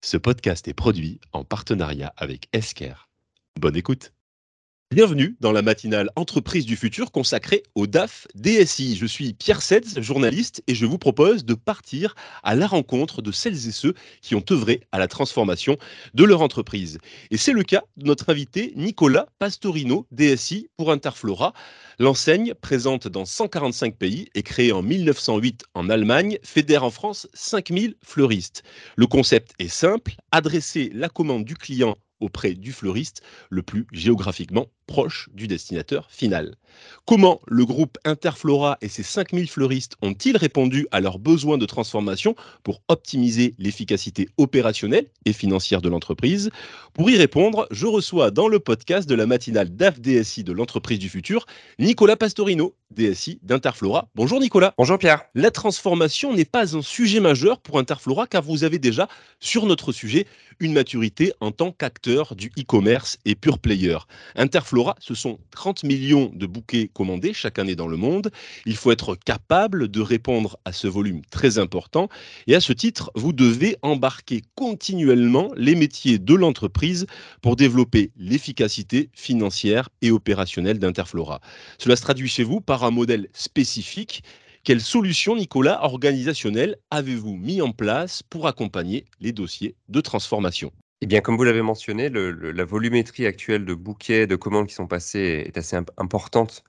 Ce podcast est produit en partenariat avec Esker. Bonne écoute. Bienvenue dans la matinale Entreprise du futur consacrée au DAF DSI. Je suis Pierre Setz, journaliste, et je vous propose de partir à la rencontre de celles et ceux qui ont œuvré à la transformation de leur entreprise. Et c'est le cas de notre invité Nicolas Pastorino, DSI pour Interflora. L'enseigne, présente dans 145 pays et créée en 1908 en Allemagne, fédère en France 5000 fleuristes. Le concept est simple, adresser la commande du client auprès du fleuriste le plus géographiquement proche du destinateur final. Comment le groupe Interflora et ses 5000 fleuristes ont-ils répondu à leurs besoins de transformation pour optimiser l'efficacité opérationnelle et financière de l'entreprise? Pour y répondre, je reçois dans le podcast de la matinale DAF DSI de l'entreprise du futur, Nicolas Pastorino, DSI d'Interflora. Bonjour Nicolas. Bonjour Pierre. La transformation n'est pas un sujet majeur pour Interflora car vous avez déjà, sur notre sujet, une maturité en tant qu'acteur du e-commerce et pure player. Interflora, ce sont 30 millions de bouquets commandés chaque année dans le monde. Il faut être capable de répondre à ce volume très important. Et à ce titre, vous devez embarquer continuellement les métiers de l'entreprise pour développer l'efficacité financière et opérationnelle d'Interflora. Cela se traduit chez vous par un modèle spécifique. Quelles solutions, Nicolas, organisationnelles avez-vous mis en place pour accompagner les dossiers de transformation? Eh bien, comme vous l'avez mentionné, la volumétrie actuelle de bouquets, de commandes qui sont passées est assez importante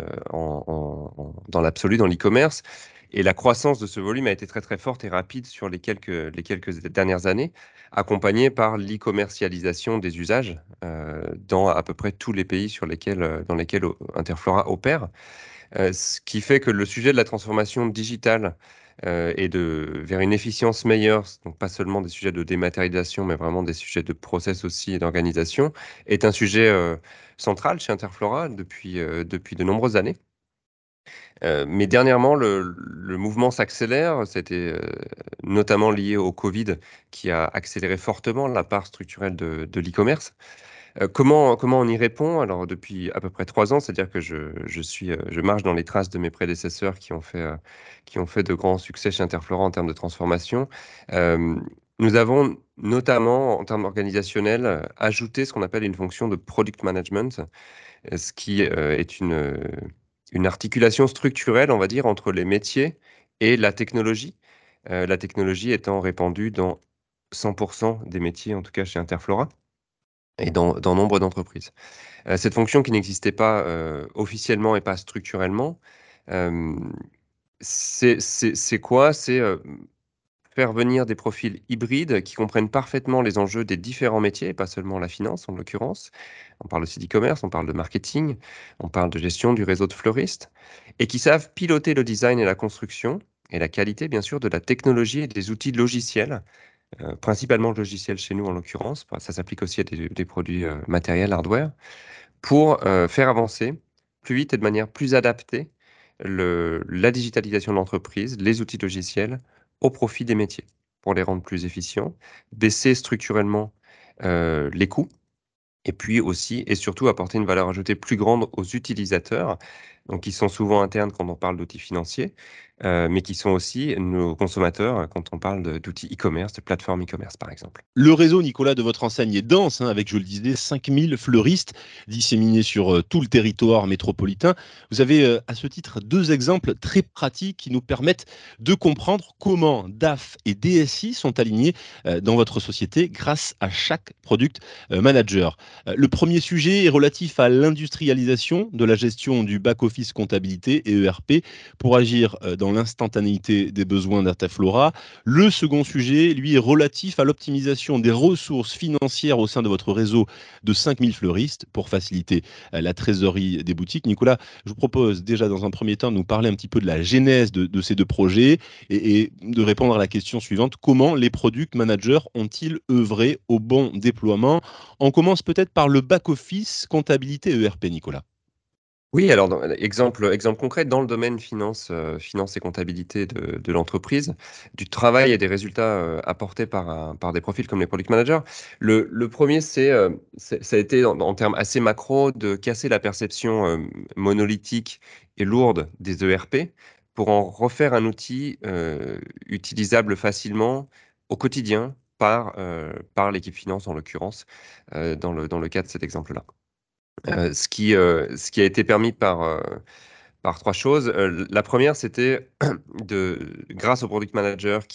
dans l'absolu, dans l'e-commerce. Et la croissance de ce volume a été très très forte et rapide sur les quelques dernières années, accompagnée par l'e-commercialisation des usages dans à peu près tous les pays dans lesquels Interflora opère. Ce qui fait que le sujet de la transformation digitale et vers une efficience meilleure, donc pas seulement des sujets de dématérialisation, mais vraiment des sujets de process aussi et d'organisation, est un sujet central chez Interflora depuis de nombreuses années. Mais dernièrement, le mouvement s'accélère. C'était notamment lié au Covid qui a accéléré fortement la part structurelle de l'e-commerce. Comment on y répond? Alors depuis à peu près 3 ans, c'est-à-dire que je marche dans les traces de mes prédécesseurs qui ont fait de grands succès chez Interflora en termes de transformation. Nous avons notamment, en termes organisationnels, ajouté ce qu'on appelle une fonction de product management, ce qui est une articulation structurelle, on va dire, entre les métiers et la technologie. La technologie étant répandue dans 100 des métiers, en tout cas chez Interflora et dans nombre d'entreprises. Cette fonction qui n'existait pas, officiellement et pas structurellement, hem, c'est quoi? C'est, faire venir des profils hybrides qui comprennent parfaitement les enjeux des différents métiers, et pas seulement la finance en l'occurrence. On parle aussi d'e-commerce, on parle de marketing, on parle de gestion du réseau de fleuristes et qui savent piloter le design et la construction et la qualité bien sûr de la technologie et des outils logiciels. Principalement le logiciel chez nous en l'occurrence, bah, ça s'applique aussi à des produits, matériels, hardware, pour, faire avancer plus vite et de manière plus adaptée la digitalisation de l'entreprise, les outils logiciels au profit des métiers, pour les rendre plus efficients, baisser structurellement, les coûts et puis aussi et surtout apporter une valeur ajoutée plus grande aux utilisateurs, donc qui sont souvent internes quand on parle d'outils financiers, mais qui sont aussi nos consommateurs quand on parle d'outils e-commerce, de plateformes e-commerce, par exemple. Le réseau, Nicolas, de votre enseigne est dense, hein, avec, je le disais, 5000 fleuristes disséminés sur tout le territoire métropolitain. Vous avez, à ce titre, deux exemples très pratiques qui nous permettent de comprendre comment DAF et DSI sont alignés dans votre société grâce à chaque product manager. Le premier sujet est relatif à l'industrialisation de la gestion du back-office comptabilité et ERP pour agir dans l'instantanéité des besoins d'Arteflora. Le second sujet, lui, est relatif à l'optimisation des ressources financières au sein de votre réseau de 5000 fleuristes pour faciliter la trésorerie des boutiques. Nicolas, je vous propose déjà dans un premier temps de nous parler un petit peu de la genèse de ces deux projets et de répondre à la question suivante. Comment les product managers ont-ils œuvré au bon déploiement? On commence peut-être par le back-office comptabilité ERP, Nicolas. Oui, alors exemple concret, dans le domaine finance et comptabilité de l'entreprise, du travail et des résultats, apportés par des profils comme les product managers. Le 1er, ça a été en termes assez macro de casser la perception, monolithique et lourde des ERP pour en refaire un outil, utilisable facilement au quotidien par l'équipe finance, en l'occurrence, dans le cas de cet exemple-là. Ce qui a été permis par trois choses. La première, c'était grâce au product manager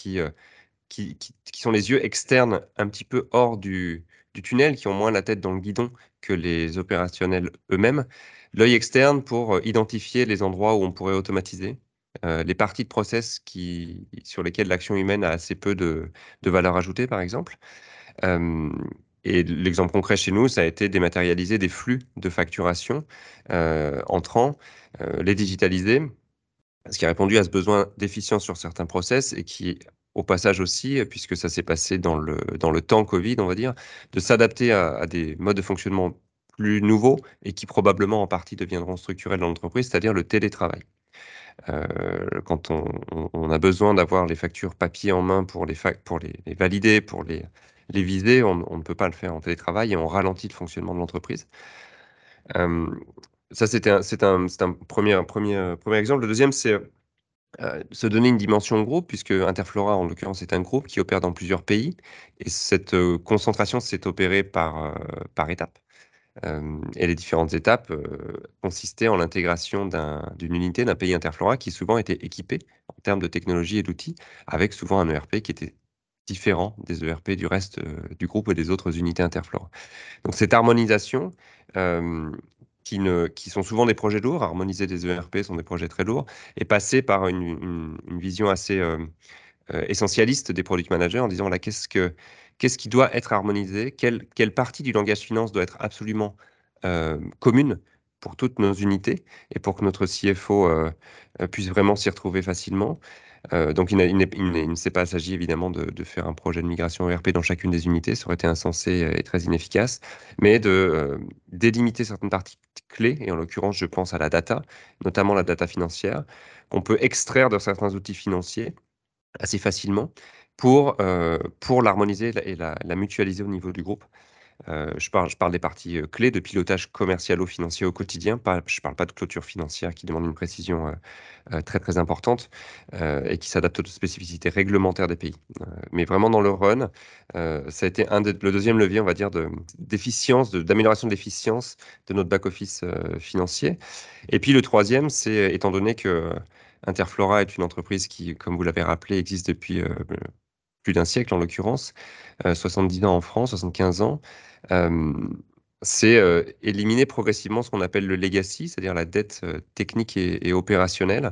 qui sont les yeux externes un petit peu hors du tunnel, qui ont moins la tête dans le guidon que les opérationnels eux-mêmes. L'œil externe pour identifier les endroits où on pourrait automatiser, les parties de process sur lesquelles l'action humaine a assez peu de valeur ajoutée, par exemple. Euh, et l'exemple concret chez nous, ça a été dématérialiser des flux de facturation entrants, les digitaliser, ce qui a répondu à ce besoin d'efficience sur certains process et qui, au passage aussi, puisque ça s'est passé dans le temps Covid, on va dire, de s'adapter à des modes de fonctionnement plus nouveaux et qui probablement en partie deviendront structurels dans l'entreprise, c'est-à-dire le télétravail. Quand on a besoin d'avoir les factures papier en main pour les valider, pour les viser, on ne peut pas le faire en télétravail et on ralentit le fonctionnement de l'entreprise. Euh, Ça, c'est un premier exemple. Le deuxième, c'est se donner une dimension groupe, puisque Interflora, en l'occurrence, est un groupe qui opère dans plusieurs pays. Et cette concentration s'est opérée par étapes. Et les différentes étapes consistaient en l'intégration d'une unité d'un pays Interflora qui souvent était équipé en termes de technologie et d'outils, avec souvent un ERP qui était différent des ERP du reste du groupe et des autres unités Interflora. Donc cette harmonisation, euh, qui sont souvent des projets lourds, harmoniser des ERP sont des projets très lourds, est passée par une vision assez essentialiste des product managers en disant, voilà, qu'est-ce qui doit être harmonisé, quelle partie du langage finance doit être absolument commune pour toutes nos unités et pour que notre CFO puisse vraiment s'y retrouver facilement. Donc, il ne s'est pas agi évidemment de faire un projet de migration ERP dans chacune des unités, ça aurait été insensé et très inefficace, mais de délimiter certaines parties clés, et en l'occurrence, je pense à la data, notamment la data financière, qu'on peut extraire de certains outils financiers assez facilement pour l'harmoniser et la mutualiser au niveau du groupe. Je parle des parties clés de pilotage commercialo-financier au quotidien. Je ne parle pas de clôture financière qui demande une précision très très importante et qui s'adapte aux spécificités réglementaires des pays. Mais vraiment dans le run, ça a été le deuxième levier, on va dire, d'efficience, d'amélioration de l'efficience de notre back-office financier. Et puis le troisième, c'est étant donné que Interflora est une entreprise qui, comme vous l'avez rappelé, existe depuis plus d'un siècle en l'occurrence, 70 ans en France, 75 ans, euh, c'est éliminer progressivement ce qu'on appelle le legacy, c'est-à-dire la dette technique et opérationnelle,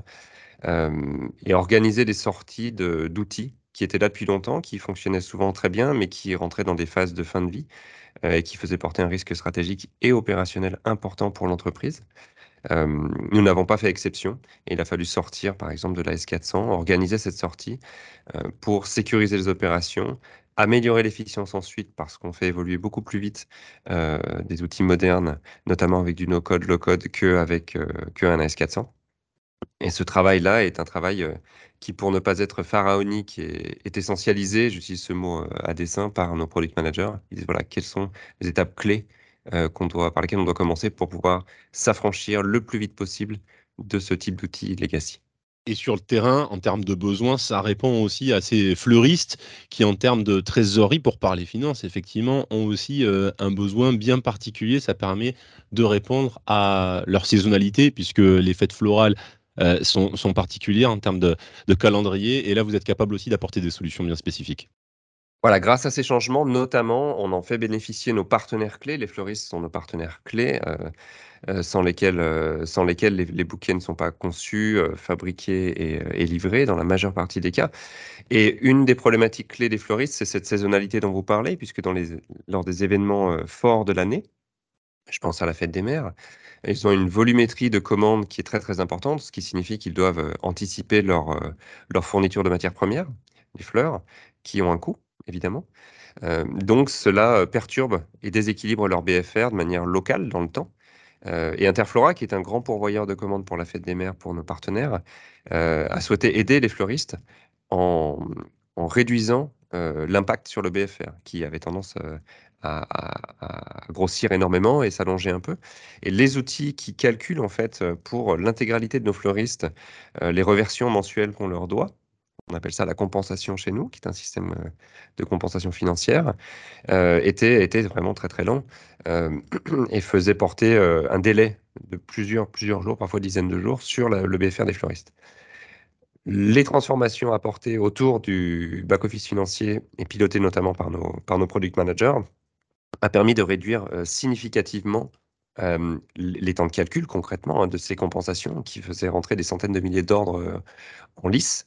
et organiser des sorties d'outils qui étaient là depuis longtemps, qui fonctionnaient souvent très bien, mais qui rentraient dans des phases de fin de vie et qui faisaient porter un risque stratégique et opérationnel important pour l'entreprise. Nous n'avons pas fait exception et il a fallu sortir, par exemple, de la S400, organiser cette sortie pour sécuriser les opérations, améliorer l'efficience ensuite parce qu'on fait évoluer beaucoup plus vite des outils modernes, notamment avec du no-code, low-code, qu'un AS400. Et ce travail-là est un travail qui, pour ne pas être pharaonique, est essentialisé, j'utilise ce mot à dessein, par nos product managers. Ils disent, voilà, quelles sont les étapes clés par lesquelles on doit commencer pour pouvoir s'affranchir le plus vite possible de ce type d'outils legacy. Et sur le terrain, en termes de besoins, ça répond aussi à ces fleuristes qui, en termes de trésorerie, pour parler finance, effectivement, ont aussi un besoin bien particulier. Ça permet de répondre à leur saisonnalité, puisque les fêtes florales sont particulières en termes de calendrier. Et là, vous êtes capable aussi d'apporter des solutions bien spécifiques. Voilà, grâce à ces changements, notamment, on en fait bénéficier nos partenaires clés. Les fleuristes sont nos partenaires clés, sans lesquels les bouquets ne sont pas conçus, fabriqués et livrés dans la majeure partie des cas. Et une des problématiques clés des fleuristes, c'est cette saisonnalité dont vous parlez, puisque lors des événements forts de l'année, je pense à la fête des mères, ils ont une volumétrie de commandes qui est très très importante, ce qui signifie qu'ils doivent anticiper leur fourniture de matières premières, les fleurs, qui ont un coût, évidemment. Donc cela perturbe et déséquilibre leur BFR de manière locale dans le temps. Et Interflora, qui est un grand pourvoyeur de commandes pour la fête des mères pour nos partenaires, a souhaité aider les fleuristes en, en réduisant l'impact sur le BFR, qui avait tendance à grossir énormément et s'allonger un peu. Et les outils qui calculent en fait pour l'intégralité de nos fleuristes les reversions mensuelles qu'on leur doit, on appelle ça la compensation chez nous, qui est un système de compensation financière, était vraiment très très lent et faisait porter un délai de plusieurs jours, parfois dizaines de jours, sur le BFR des fleuristes. Les transformations apportées autour du back-office financier et pilotées notamment par nos product managers a permis de réduire significativement les temps de calcul concrètement de ces compensations qui faisaient rentrer des centaines de milliers d'ordres en lice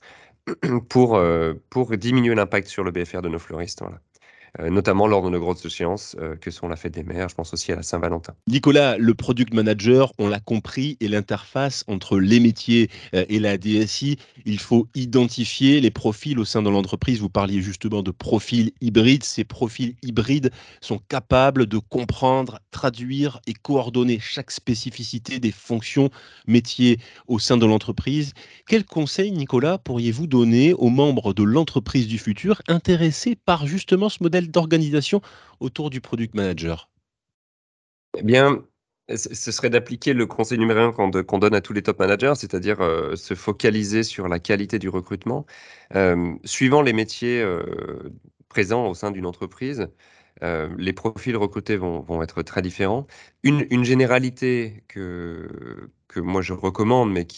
pour diminuer l'impact sur le BFR de nos fleuristes, voilà. Notamment lors de nos grosses échéances que sont la fête des mères, je pense aussi à la Saint-Valentin. Nicolas, le product manager, on l'a compris, est l'interface entre les métiers et la DSI. Il faut identifier les profils au sein de l'entreprise. Vous parliez justement de profils hybrides. Ces profils hybrides sont capables de comprendre, traduire et coordonner chaque spécificité des fonctions métiers au sein de l'entreprise. Quels conseils, Nicolas, pourriez-vous donner aux membres de l'entreprise du futur intéressés par justement ce modèle d'organisation autour du product manager? Eh bien, ce serait d'appliquer le conseil numéro 1 qu'on donne à tous les top managers, c'est-à-dire, se focaliser sur la qualité du recrutement. Suivant les métiers, présents au sein d'une entreprise, les profils recrutés vont être très différents. Une généralité que moi je recommande, mais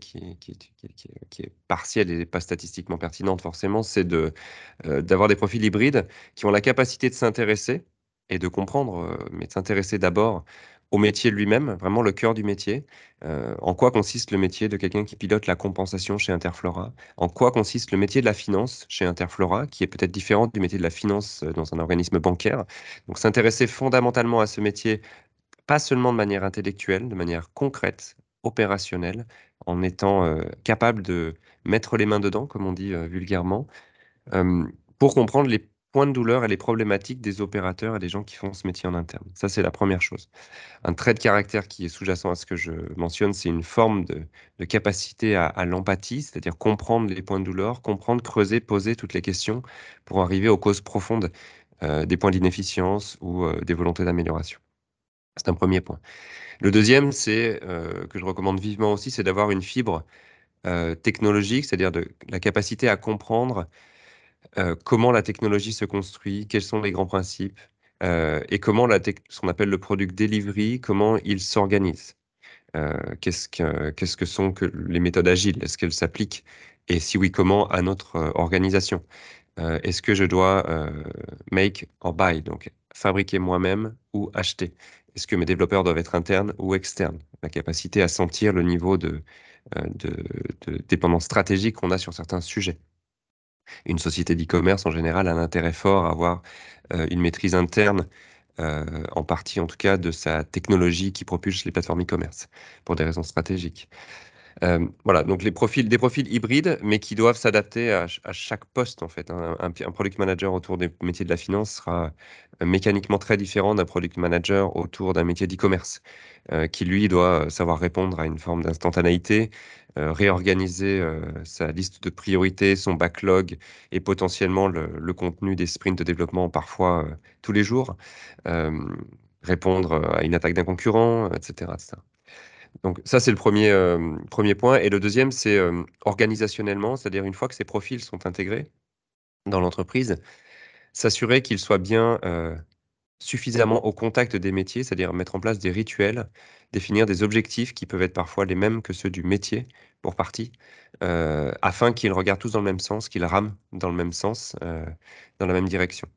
qui est partielle et pas statistiquement pertinente forcément, c'est d'avoir des profils hybrides qui ont la capacité de s'intéresser et de comprendre, mais de s'intéresser d'abord au métier lui-même, vraiment le cœur du métier. En quoi consiste le métier de quelqu'un qui pilote la compensation chez Interflora? En quoi consiste le métier de la finance chez Interflora, qui est peut-être différent du métier de la finance, dans un organisme bancaire? Donc s'intéresser fondamentalement à ce métier, pas seulement de manière intellectuelle, de manière concrète, opérationnelle, en étant, capable de mettre les mains dedans, comme on dit, vulgairement, pour comprendre les points de douleur et les problématiques des opérateurs et des gens qui font ce métier en interne. Ça, c'est la première chose. Un trait de caractère qui est sous-jacent à ce que je mentionne, c'est une forme de capacité à l'empathie, c'est-à-dire comprendre les points de douleur, comprendre, creuser, poser toutes les questions pour arriver aux causes profondes, des points d'inefficience ou, des volontés d'amélioration. C'est un premier point. Le deuxième, c'est, que je recommande vivement aussi, c'est d'avoir une fibre, technologique, c'est-à-dire de la capacité à comprendre comment la technologie se construit, quels sont les grands principes, et comment ce qu'on appelle le product delivery, comment il s'organise. Qu'est-ce que sont que les méthodes agiles? Est-ce qu'elles s'appliquent? Et si oui, comment à notre, organisation? Est-ce que je dois, make or buy, donc fabriquer moi-même ou acheter? Est-ce que mes développeurs doivent être internes ou externes? La capacité à sentir le niveau de de dépendance stratégique qu'on a sur certains sujets. Une société d'e-commerce, en général, a un intérêt fort à avoir, une maîtrise interne, en partie en tout cas, de sa technologie qui propulse les plateformes e-commerce, pour des raisons stratégiques. Voilà, donc des profils hybrides, mais qui doivent s'adapter à chaque poste, en fait, hein. Un product manager autour des métiers de la finance sera, mécaniquement très différent d'un product manager autour d'un métier d'e-commerce, qui lui doit, savoir répondre à une forme d'instantanéité, réorganiser, sa liste de priorités, son backlog et potentiellement le contenu des sprints de développement parfois, tous les jours. Hem, Répondre, à une attaque d'un concurrent, et cetera, et cetera. Donc ça, c'est le premier point et le deuxième, c'est, organisationnellement, c'est-à-dire une fois que ces profils sont intégrés dans l'entreprise, s'assurer qu'ils soient bien, suffisamment au contact des métiers, c'est-à-dire mettre en place des rituels, définir des objectifs qui peuvent être parfois les mêmes que ceux du métier, pour partie, afin qu'ils regardent tous dans le même sens, qu'ils rament dans le même sens, dans la même direction.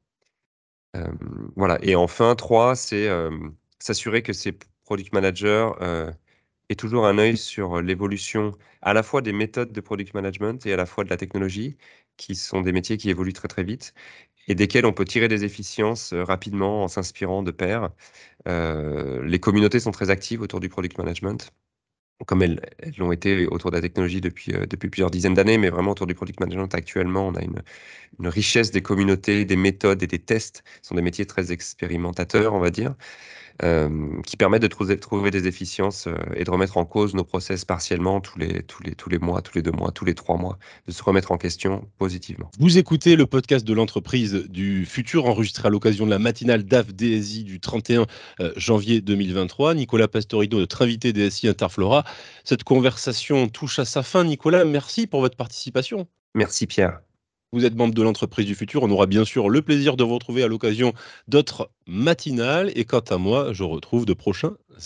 Voilà et enfin 3, c'est, s'assurer que ces product managers, aient toujours un œil sur l'évolution à la fois des méthodes de product management et à la fois de la technologie, qui sont des métiers qui évoluent très, très vite et desquels on peut tirer des efficiences, rapidement en s'inspirant de pairs. Les communautés sont très actives autour du product management, comme elles l'ont été autour de la technologie depuis plusieurs dizaines d'années, mais vraiment autour du product management actuellement, on a une richesse des communautés, des méthodes et des tests. Ce sont des métiers très expérimentateurs, on va dire, qui permettent de trouver des efficiences, et de remettre en cause nos process partiellement tous les mois, tous les 2 mois, tous les 3 mois, de se remettre en question positivement. Vous écoutez le podcast de l'entreprise du futur, enregistré à l'occasion de la matinale DAF DSI du 31 janvier 2023. Nicolas Pastorino, notre invité DSI Interflora. Cette conversation touche à sa fin. Nicolas, merci pour votre participation. Merci Pierre. Vous êtes membre de l'entreprise du futur. On aura bien sûr le plaisir de vous retrouver à l'occasion d'autres matinales. Et quant à moi, je retrouve de prochains